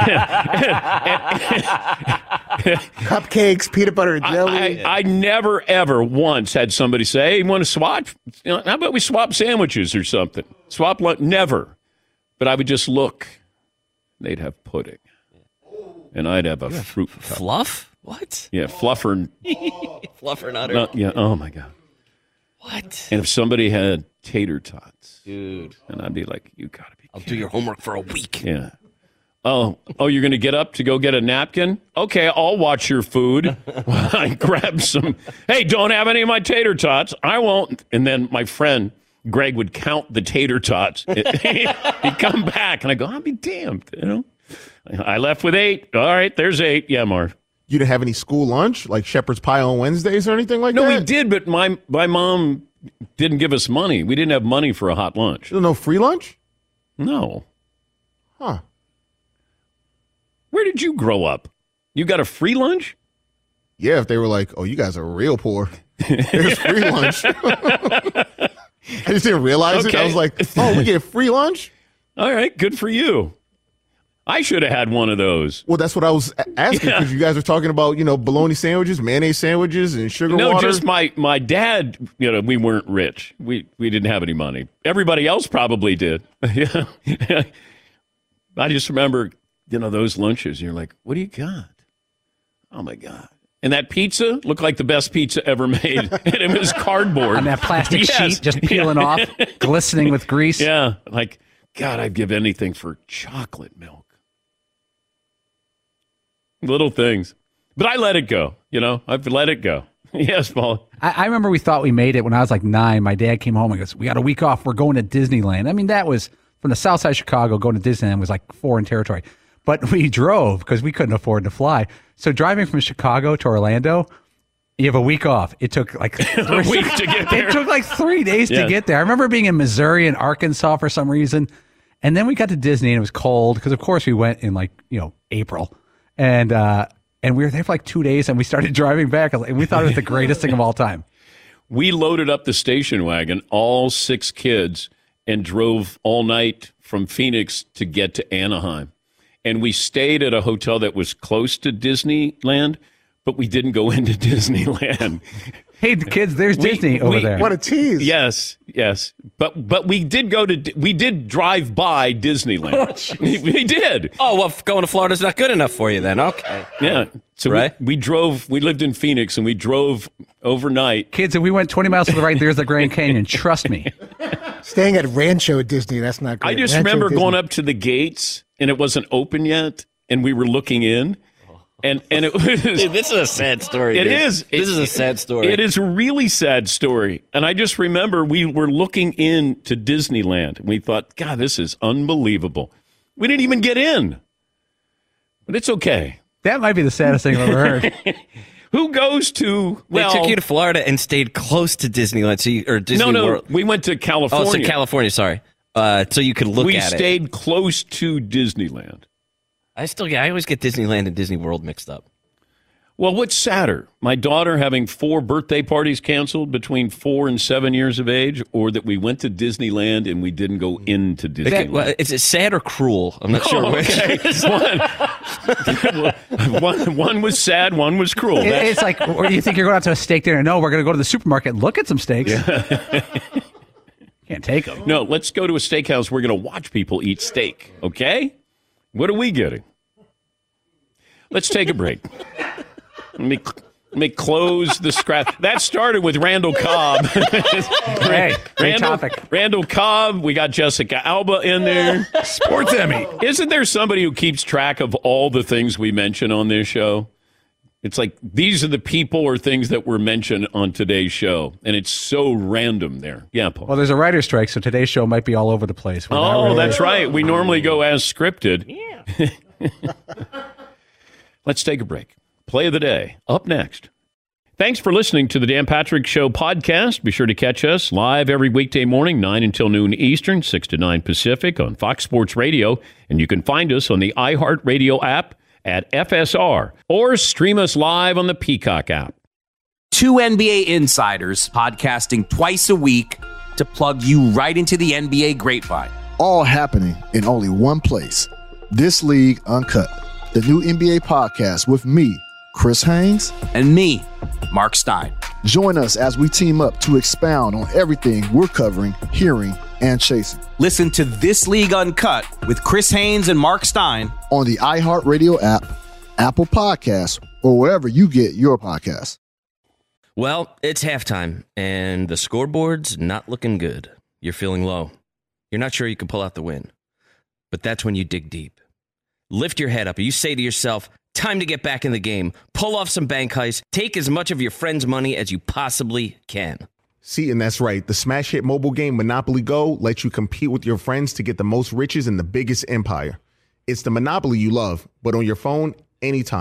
P: Cupcakes, peanut butter and jelly.
C: I, I, I never, ever once had somebody say, hey, you want to swap? You know, how about we swap sandwiches or something? Swap lunch? Never. But I would just look. They'd have pudding. And I'd have a fruit cup.
E: Fluff? What?
C: Yeah, fluffer.
E: Fluffer nutter.
C: No, yeah, oh, my God.
E: What?
C: And if somebody had tater tots.
E: Dude.
C: And I'd be like, you got to be
E: I'll do your homework for a week.
C: Yeah. Oh, oh, you're going to get up to go get a napkin? Okay, I'll watch your food. I grab some. Hey, don't have any of my tater tots. I won't. And then my friend Greg would count the tater tots. He'd come back, and I go, I'll be damned. You know, I left with eight. All right, there's eight. Yeah, Marv.
K: You didn't have any school lunch, like shepherd's pie on Wednesdays or anything like
C: No,
K: that?
C: we did, but my my mom didn't give us money. We didn't have money for a hot lunch.
K: No free lunch?
C: No.
K: Huh.
C: Where did you grow up? You got a free lunch?
K: Yeah, if they were like, oh, you guys are real poor. There's free lunch. I just didn't realize okay. it. I was like, oh, we get free lunch?
C: All right, good for you. I should have had one of those.
K: Well, that's what I was asking because yeah. you guys were talking about, you know, bologna sandwiches, mayonnaise sandwiches, and sugar
C: no,
K: water.
C: No, just my, my dad, you know, we weren't rich. We we didn't have any money. Everybody else probably did. Yeah. I just remember, you know, those lunches. You're like, what do you got? Oh, my God. And that pizza looked like the best pizza ever made. And it was cardboard.
L: On that plastic
C: yes.
L: sheet just peeling yeah. off, glistening with grease.
C: Yeah. Like, God, I'd give anything for chocolate milk. Little things. But I let it go. You know, I've let it go. Yes, Paul.
L: I, I remember we thought we made it when I was like nine. My dad came home and goes, we got a week off. We're going to Disneyland. I mean, that was from the south side of Chicago. Going to Disneyland was like foreign territory. But we drove because we couldn't afford to fly. So driving from Chicago to Orlando, you have a week off. It took like
C: a week to get there.
L: It took like three days yeah. to get there. I remember being in Missouri and Arkansas for some reason. And then we got to Disney and it was cold because, of course, we went in like, you know, April. And uh, and we were there for like two days and we started driving back. And we thought it was the greatest thing of all time.
C: We loaded up the station wagon, all six kids, and drove all night from Phoenix to get to Anaheim. And we stayed at a hotel that was close to Disneyland, but we didn't go into Disneyland.
L: Hey, the kids, there's we, Disney over
C: we,
L: there.
P: What a tease.
C: Yes, yes. But but we did go to, we did drive by Disneyland. we, we did.
E: Oh, well, going to Florida's not good enough for you then. Okay.
C: Yeah. So right? we, we drove, we lived in Phoenix and we drove overnight.
L: Kids, if we went twenty miles to the right, there's the Grand Canyon. Trust me.
P: Staying at Rancho Disney, that's not great.
C: I just
P: Rancho
C: remember
P: Disney.
C: going up to the gates and it wasn't open yet and we were looking in. And and it was
E: dude, this is a sad story.
C: It
E: dude.
C: is.
E: This
C: it,
E: is a sad story.
C: It is a really sad story. And I just remember we were looking into Disneyland. And we thought, God, this is unbelievable. We didn't even get in. But it's okay.
L: That might be the saddest thing I've ever heard.
C: Who goes to? Well,
E: they took you to Florida and stayed close to Disneyland. So you, or Disney
C: no, no,
E: World.
C: We went to California.
E: Oh, so California. Sorry. Uh, so you could look
C: we
E: at it.
C: We stayed close to Disneyland.
E: I still get. I always get Disneyland and Disney World mixed up.
C: Well, what's sadder? My daughter having four birthday parties canceled between four and seven years of age, or that we went to Disneyland and we didn't go into Disneyland?
E: That, well, is it sad or cruel? I'm not oh, sure which.
C: Okay. one, one, one was sad, one was cruel.
L: It, it's like, or do you think you're going out to a steak dinner? No, we're going to go to the supermarket and look at some steaks. Yeah. Can't take them.
C: No, let's go to a steakhouse. We're going to watch people eat steak, okay? What are we getting? Let's take a break. Let me, let me close the scrap. That started with Randall Cobb.
L: Hey, great
C: Randall,
L: topic.
C: Randall Cobb. We got Jessica Alba in there.
L: Sports Emmy.
C: Isn't there somebody who keeps track of all the things we mention on this show? It's like these are the people or things that were mentioned on today's show. And it's so random there. Yeah, Paul.
L: Well, there's a writer's strike, so today's show might be all over the place.
C: We're oh, really that's right. We normally go as scripted. Yeah. Let's take a break. Play of the day, up next. Thanks for listening to the Dan Patrick Show podcast. Be sure to catch us live every weekday morning, nine until noon Eastern, six to nine Pacific on Fox Sports Radio. And you can find us on the iHeartRadio app at F S R or stream us live on the Peacock app.
Q: Two N B A insiders podcasting twice a week to plug you right into the N B A grapevine.
R: All happening in only one place. This League Uncut, the new N B A podcast with me, Chris Haynes,
Q: and me, Mark Stein.
R: Join us as we team up to expound on everything we're covering, hearing, and chasing.
Q: Listen to This League Uncut with Chris Haynes and Mark Stein
R: on the iHeartRadio app, Apple Podcasts, or wherever you get your podcasts.
E: Well, it's halftime, and the scoreboard's not looking good. You're feeling low. You're not sure you can pull out the win. But that's when you dig deep. Lift your head up, and you say to yourself, time to get back in the game. Pull off some bank heists. Take as much of your friend's money as you possibly can.
K: See, and that's right. The smash hit mobile game Monopoly Go lets you compete with your friends to get the most riches in the biggest empire. It's the Monopoly you love, but on your phone, anytime,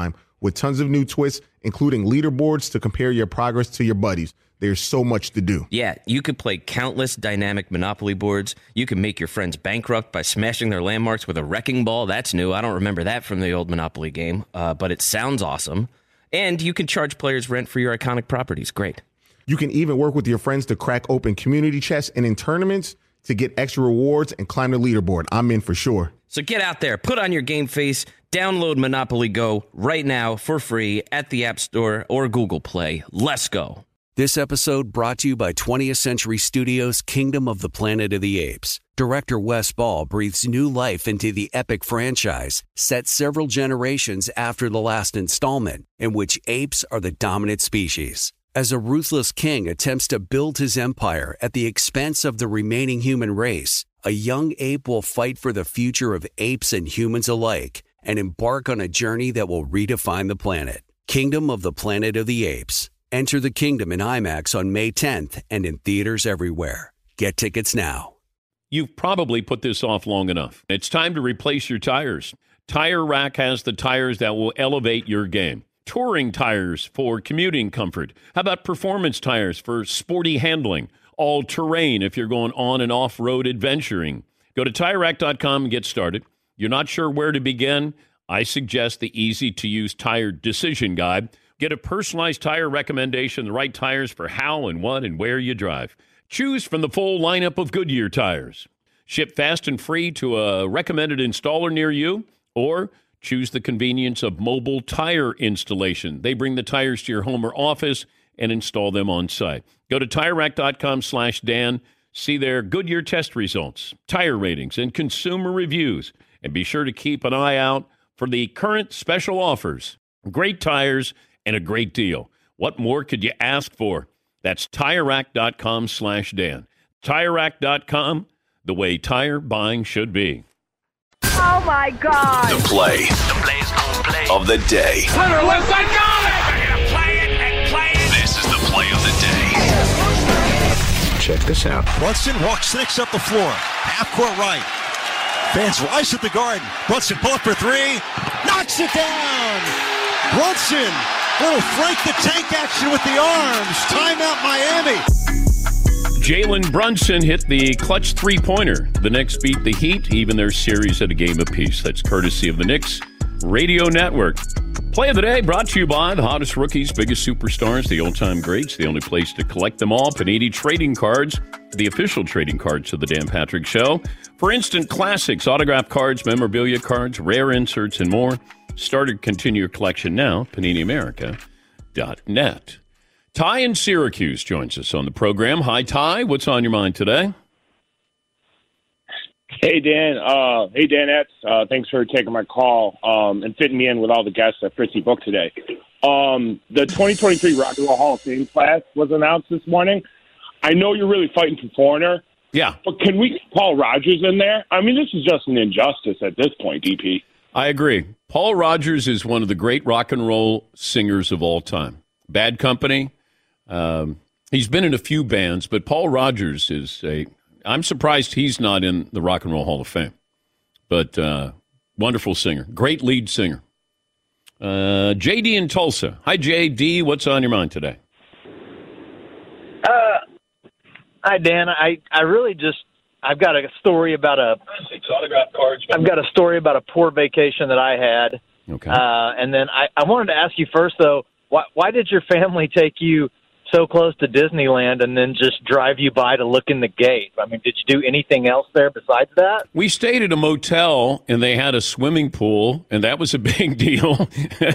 K: with tons of new twists, including leaderboards to compare your progress to your buddies. There's so much to do.
E: Yeah, you could play countless dynamic Monopoly boards. You can make your friends bankrupt by smashing their landmarks with a wrecking ball. That's new. I don't remember that from the old Monopoly game, uh, but it sounds awesome. And you can charge players rent for your iconic properties. Great.
K: You can even work with your friends to crack open community chests and in tournaments to get extra rewards and climb the leaderboard. I'm in for sure.
E: So get out there, put on your game face, download Monopoly Go right now for free at the App Store or Google Play. Let's go.
A: This episode brought to you by twentieth Century Studios' Kingdom of the Planet of the Apes. Director Wes Ball breathes new life into the epic franchise, set several generations after the last installment, in which apes are the dominant species. As a ruthless king attempts to build his empire at the expense of the remaining human race, a young ape will fight for the future of apes and humans alike and embark on a journey that will redefine the planet. Kingdom of the Planet of the Apes. Enter the kingdom in IMAX on May tenth and in theaters everywhere. Get tickets now.
C: You've probably put this off long enough. It's time to replace your tires. Tire Rack has the tires that will elevate your game. Touring tires for commuting comfort. How about performance tires for sporty handling? All-terrain if you're going on and off-road adventuring. Go to Tire Rack dot com and get started. You're not sure where to begin? I suggest the easy-to-use tire decision guide. Get a personalized tire recommendation, the right tires for how and what and where you drive. Choose from the full lineup of Goodyear tires. Ship fast and free to a recommended installer near you, or choose the convenience of mobile tire installation. They bring the tires to your home or office and install them on site. Go to Tire Rack dot com slash Dan. See their Goodyear test results, tire ratings, and consumer reviews. And be sure to keep an eye out for the current special offers. Great tires and a great deal. What more could you ask for? That's Tire Rack dot com slash Dan. Tire Rack dot com, the way tire buying should be.
J: Oh, my God.
D: The play, the play's gonna play of the day.
J: Hunter, left side, got it!
D: They're gonna play it and play it. This is the play of the day.
S: Check this out.
T: Brunson walks six up the floor. Half court right. Fans rise at the Garden. Brunson pull up for three. Knocks it down. Brunson. Little Frank the Tank action with the arms. Timeout Miami.
C: Jalen Brunson hit the clutch three-pointer. The Knicks beat the Heat, even their series at a game apiece. That's courtesy of the Knicks Radio Network. Play of the day brought to you by the hottest rookies, biggest superstars, the all-time greats, the only place to collect them all. Panini Trading Cards, the official trading cards of the Dan Patrick Show. For instant classics, autographed cards, memorabilia cards, rare inserts, and more. Start or continue your collection now, panini america dot net. Ty in Syracuse joins us on the program. Hi, Ty. What's on your mind today?
U: Hey, Dan. Uh, hey, Danettes. Uh, thanks for taking my call um, and fitting me in with all the guests at Fritzy Book today. Um, the twenty twenty-three Rock and Roll Hall of Fame class was announced this morning. I know you're really fighting for Foreigner.
C: Yeah.
U: But can we get Paul Rogers in there? I mean, this is just an injustice at this point, D P.
C: I agree. Paul Rogers is one of the great rock and roll singers of all time. Bad Company. Um, he's been in a few bands, but Paul Rogers is a... I'm surprised he's not in the Rock and Roll Hall of Fame. But uh, wonderful singer. Great lead singer. Uh, J D in Tulsa. Hi, J D. What's on your mind today?
V: Uh, hi, Dan. I, I really just... I've got a story about a. Autograph cards. I've got a story about a poor vacation that I had.
C: Okay.
V: Uh, and then I, I wanted to ask you first, though, why, why did your family take you so close to Disneyland and then just drive you by to look in the gate? I mean, did you do anything else there besides that?
C: We stayed at a motel, and they had a swimming pool, and that was a big deal.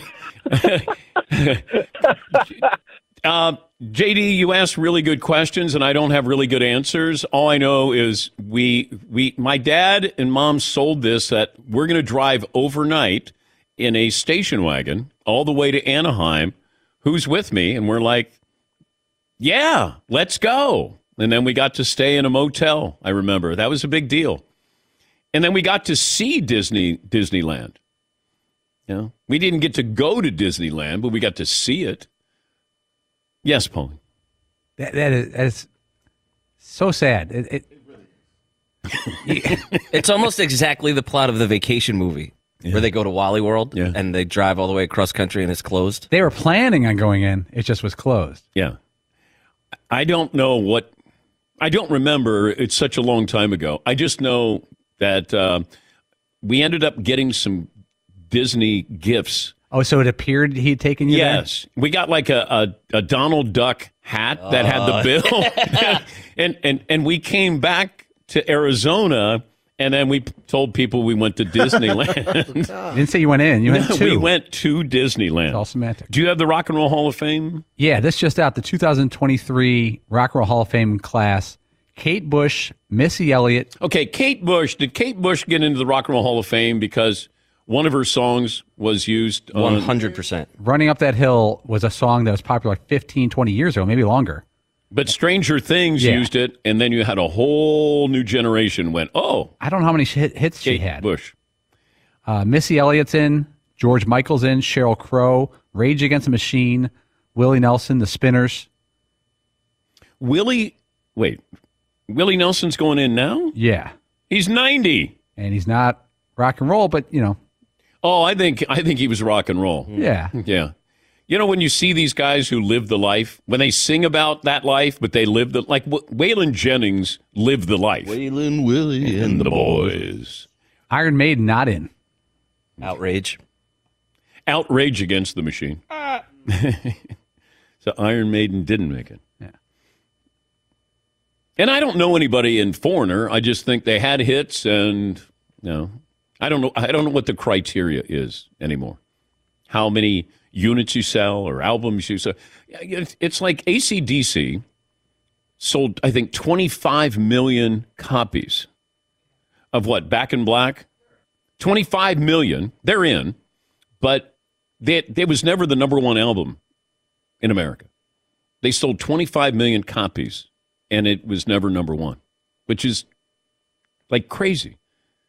C: uh, J D, you asked really good questions, and I don't have really good answers. All I know is we, we, my dad and mom sold this that we're going to drive overnight in a station wagon all the way to Anaheim. Who's with me? And we're like, yeah, let's go. And then we got to stay in a motel. I remember that was a big deal. And then we got to see Disney, Disneyland. You know, we didn't get to go to Disneyland, but we got to see it. Yes, Paul.
L: That, that, is, that is so sad. It, it,
E: It's almost exactly the plot of the Vacation movie. where they go to Wally World and they drive all the way across country and it's closed.
L: They were planning on going in. It just was closed.
C: Yeah. I don't know what, I don't remember. It's such a long time ago. I just know that uh, we ended up getting some Disney gifts.
L: Oh, so it appeared he'd taken you
C: Yes.
L: there?
C: We got like a, a, a Donald Duck hat that had the
L: Oh.
C: bill. and, and, and we came back to Arizona, and then we told people we went to Disneyland.
L: You didn't say you went in. You went
C: No,
L: to.
C: we went to Disneyland.
L: It's all semantic.
C: Do you have the Rock and Roll Hall of Fame?
L: Yeah, this just out. The two thousand twenty-three Rock and Roll Hall of Fame class. Kate Bush, Missy Elliott.
C: Okay, Kate Bush. Did Kate Bush get into the Rock and Roll Hall of Fame because one of her songs was used? on-
E: one hundred percent.
L: Running Up That Hill was a song that was popular like fifteen, twenty years ago, maybe longer.
C: But Stranger Things
L: Yeah.
C: used it, and then you had a whole new generation went, oh.
L: I don't know how many hit, hits she
C: Kate
L: had.
C: Bush.
L: Uh, Missy Elliott's in, George Michael's in, Sheryl Crow, Rage Against the Machine, Willie Nelson, The Spinners.
C: Willie, wait, Willie Nelson's going in now?
L: Yeah.
C: He's ninety.
L: And he's not rock and roll, but, you know.
C: Oh, I think I think he was rock and roll.
L: Yeah.
C: Yeah. You know, when you see these guys who live the life, when they sing about that life, but they live the, like w- Waylon Jennings lived the life.
E: Waylon, Willie, and
C: the boys.
L: Iron Maiden not in.
E: Outrage.
C: Outrage Against the Machine. So Iron Maiden didn't make it.
L: Yeah.
C: And I don't know anybody in Foreigner. I just think they had hits, and you know, I don't know. I don't know what the criteria is anymore. How many units you sell or albums you sell? It's like A C D C sold, I think, twenty-five million copies of what? Back in Black. twenty-five million. They're in, but they, it was never the number one album in America. They sold twenty-five million copies, and it was never number one, which is like crazy.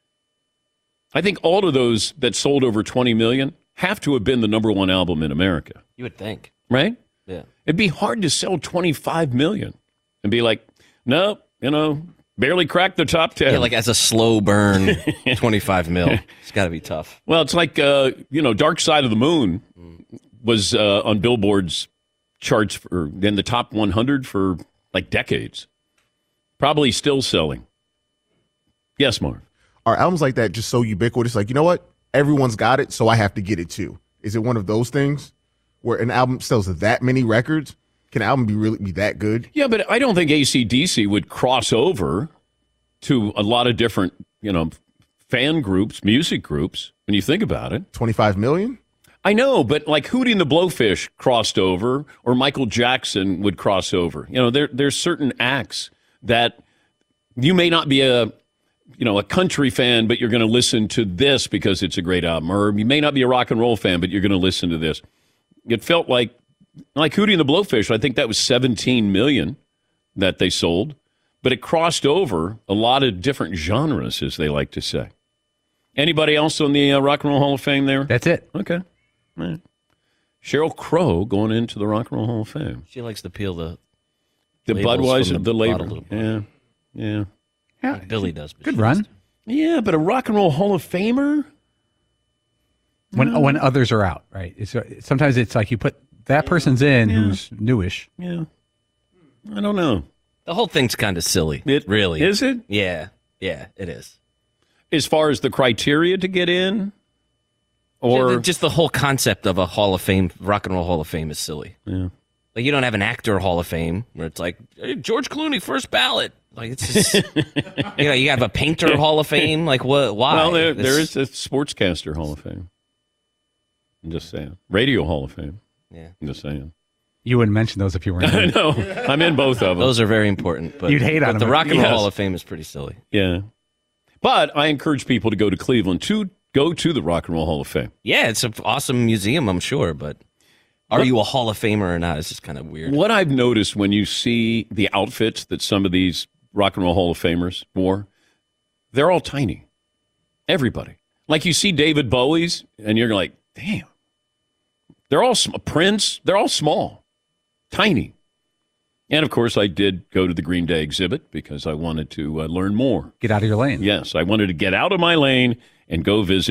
C: I think all of those that sold over twenty million have to have been the number one album in America,
E: You would think.
C: right?
E: Yeah.
C: It'd be hard to sell twenty-five million and be like, nope, you know, barely cracked the top ten.
E: Yeah, like as a slow burn, twenty-five mil. It's got to be tough.
C: Well, it's like, uh, you know, Dark Side of the Moon was uh, on Billboard's charts for in the top one hundred for like decades. Probably still selling. Yes, Marv.
K: Are albums like that just so ubiquitous? Like, you know what? Everyone's got it, so I have to get it too. Is it one of those things where an album sells that many records? Can an album be really be that good?
C: Yeah, but I don't think A C D C would cross over to a lot of different, you know, fan groups, music groups, when you think about it.
K: twenty-five million?
C: I know, but like Hootie and the Blowfish crossed over, or Michael Jackson would cross over. You know, there there's certain acts that you may not be a, you know, a country fan, but you're going to listen to this because it's a great album. Or you may not be a rock and roll fan, but you're going to listen to this. It felt like, like Hootie and the Blowfish, I think that was seventeen million that they sold, but it crossed over a lot of different genres, as they like to say. Anybody else on the uh, Rock and Roll Hall of Fame there?
L: That's it.
C: Okay. All right. Sheryl Crow going into the Rock and Roll Hall of Fame.
E: She likes to peel the
C: The
E: labels
C: Budweiser,
E: from
C: the,
E: the
C: label.
E: bottle.
C: Yeah, yeah.
L: Yeah,
E: Billy does. but
L: Good
E: she
L: run.
C: Yeah, but a Rock and Roll Hall of Famer?
L: When when others are out, right? It's, sometimes it's like you put that person's in who's newish.
C: Yeah. I don't know.
E: The whole thing's kind of silly.
C: It,
E: really.
C: Is it?
E: Yeah. Yeah, it is.
C: As far as the criteria to get in? Or
E: Ju- just the whole concept of a Hall of Fame, Rock and Roll Hall of Fame is silly.
C: Yeah.
E: Like you don't have an actor Hall of Fame where it's like hey, George Clooney first ballot. Like it's just, you know, you have a painter Hall of Fame. Like what? Why?
C: Well, there,
E: This-
C: there is a Sportscaster Hall of Fame. I'm just saying. Radio Hall of Fame.
E: Yeah.
C: I'm just saying.
L: You wouldn't mention those if you weren't.
C: I know. I'm in both of them.
E: Those are very important. But
L: You'd hate
E: but
L: on
E: the
L: them.
E: Rock and Roll
C: Yes.
E: Hall of Fame is pretty silly.
C: Yeah. But I encourage people to go to Cleveland to go to the Rock and Roll Hall of Fame.
E: Yeah, it's an awesome museum, I'm sure. But are you a Hall of Famer or not? It's just kind of weird.
C: What I've noticed when you see the outfits that some of these Rock and Roll Hall of Famers wore, they're all tiny. Everybody. Like you see David Bowie's, and you're like, damn. They're all sm- Prince. They're all small, tiny. And of course, I did go to the Green Day exhibit because I wanted to uh, learn more.
L: Get out of your lane.
C: Yes, I wanted to get out of my lane and go visit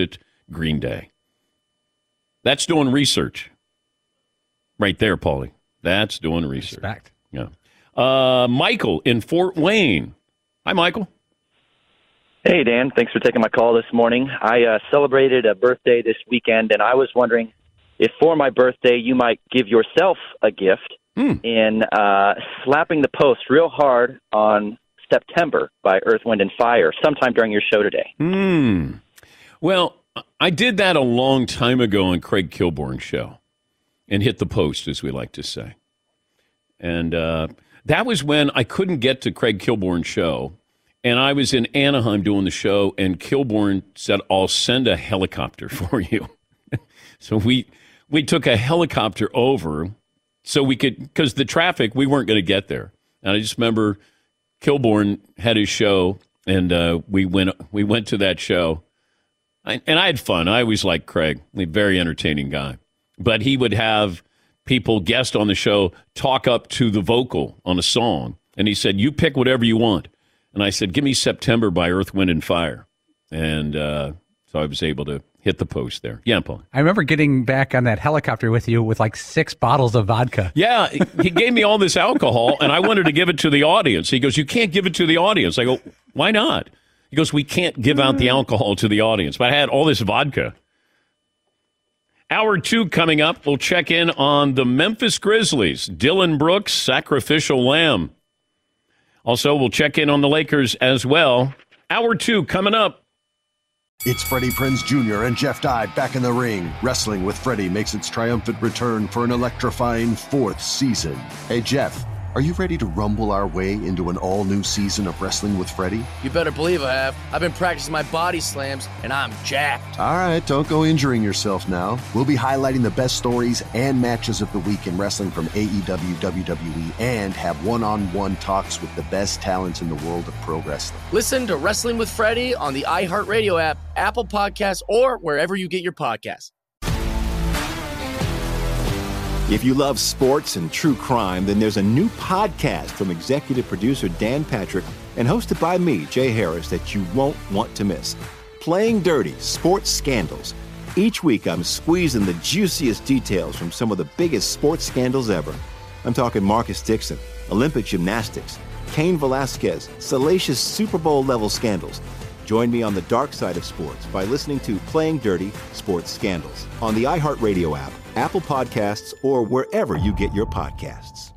C: Green Day. That's doing research. Right there, Paulie. That's doing research.
L: Respect.
C: Yeah. Uh, Michael in Fort Wayne. Hi, Michael.
F: Hey, Dan. Thanks for taking my call this morning. I uh, celebrated a birthday this weekend, and I was wondering if for my birthday you might give yourself a gift
C: mm.
F: in uh, slapping the post real hard on September by Earth, Wind, and Fire sometime during your show today.
C: Hmm. Well, I did that a long time ago on Craig Kilborn's show and hit the post, as we like to say. And uh, that was when I couldn't get to Craig Kilborn's show, and I was in Anaheim doing the show, and Kilborn said, I'll send a helicopter for you. So we we took a helicopter over so we could, because the traffic, we weren't going to get there. And I just remember Kilborn had his show, and uh, we went we went to that show. I, and I had fun. I always liked Craig, a very entertaining guy. But he would have people guest on the show talk up to the vocal on a song. And he said, you pick whatever you want. And I said, give me September by Earth, Wind, and Fire. And uh, so I was able to hit the post there. Yeah, Paul.
L: I remember getting back on that helicopter with you with like six bottles of vodka.
C: Yeah, he gave me all this alcohol, and I wanted to give it to the audience. He goes, you can't give it to the audience. I go, why not? He goes, we can't give out the alcohol to the audience. But I had all this vodka. Hour two coming up, we'll check in on the Memphis Grizzlies. Dillon Brooks, sacrificial lamb. Also, we'll check in on the Lakers as well. Hour two coming up.
S: It's Freddie Prinze Junior and Jeff Dye back in the ring. Wrestling with Freddie makes its triumphant return for an electrifying fourth season. Hey, Jeff, are you ready to rumble our way into an all-new season of Wrestling with Freddie?
W: You better believe I have. I've been practicing my body slams, and I'm jacked.
S: All right, don't go injuring yourself now. We'll be highlighting the best stories and matches of the week in wrestling from A E W, W W E, and have one-on-one talks with the best talents in the world of pro wrestling.
W: Listen to Wrestling with Freddie on the iHeartRadio app, Apple Podcasts, or wherever you get your podcasts.
X: If you love sports and true crime, then there's a new podcast from executive producer Dan Patrick and hosted by me, Jay Harris, that you won't want to miss. Playing Dirty: Sports Scandals. Each week, I'm squeezing the juiciest details from some of the biggest sports scandals ever. I'm talking Marcus Dixon, Olympic gymnastics, Cain Velasquez, salacious Super Bowl-level scandals. Join me on the dark side of sports by listening to Playing Dirty: Sports Scandals on the iHeartRadio app, Apple Podcasts, or wherever you get your podcasts.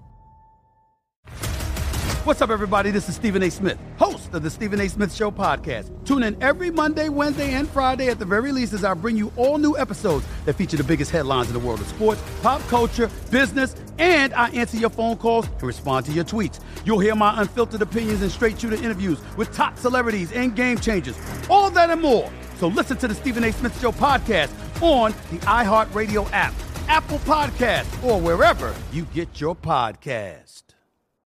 Y: What's up, everybody? This is Stephen A. Smith, host of the Stephen A. Smith Show podcast. Tune in every Monday, Wednesday, and Friday at the very least as I bring you all new episodes that feature the biggest headlines in the world of sports, pop culture, business, and I answer your phone calls and respond to your tweets. You'll hear my unfiltered opinions and straight-shooter interviews with top celebrities and game changers. All that and more. So listen to the Stephen A. Smith Show podcast on the iHeartRadio app, Apple Podcasts, or wherever you get your podcast.